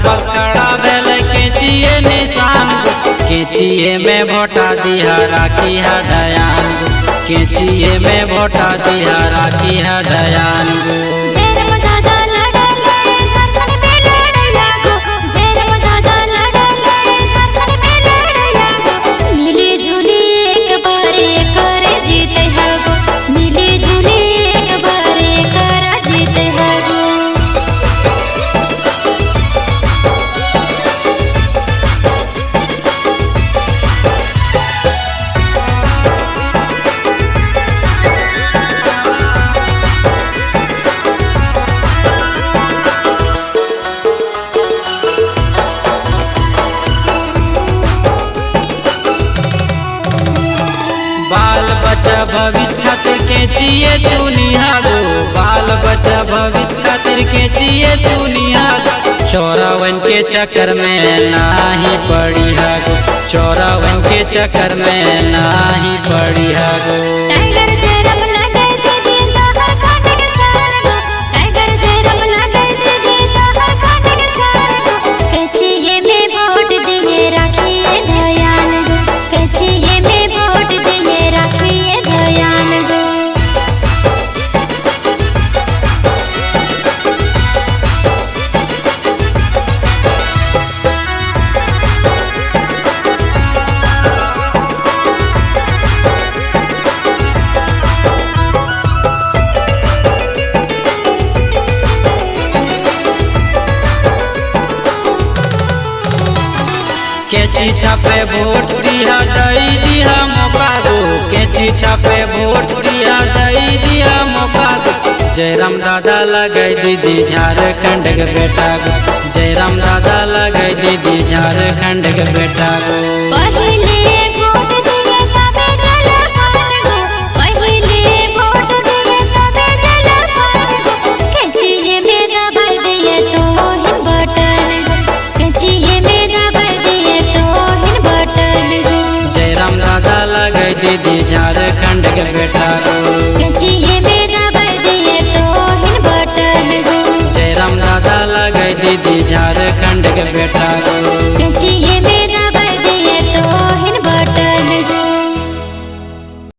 पास खड़ा भेल केचिए निशान केचिए में भोटा दिया राखी है दयान केचिए में भोटा दिया राखी है दयान बाल बच्चा भविष्य खातिर केचिए चुनिया गो बाल बच्चा भविष्य खातिर केचिए चुनिया चौरावन के चक्कर में नाही पड़ी है गो चौरावन के चक्कर में नाही पड़ी है गो केची छापे वोट दिया दई दिया मौका गो केची छापे वोट दिया दई दिया मौका गो जयराम दादा लगे दीदी झारखंड के बेटा गो जयराम दादा लगे दीदी झारखंड के बेटा गो दीदी झारखंड के बेटा जयराम दादा लगे दीदी झारखंड के बेटा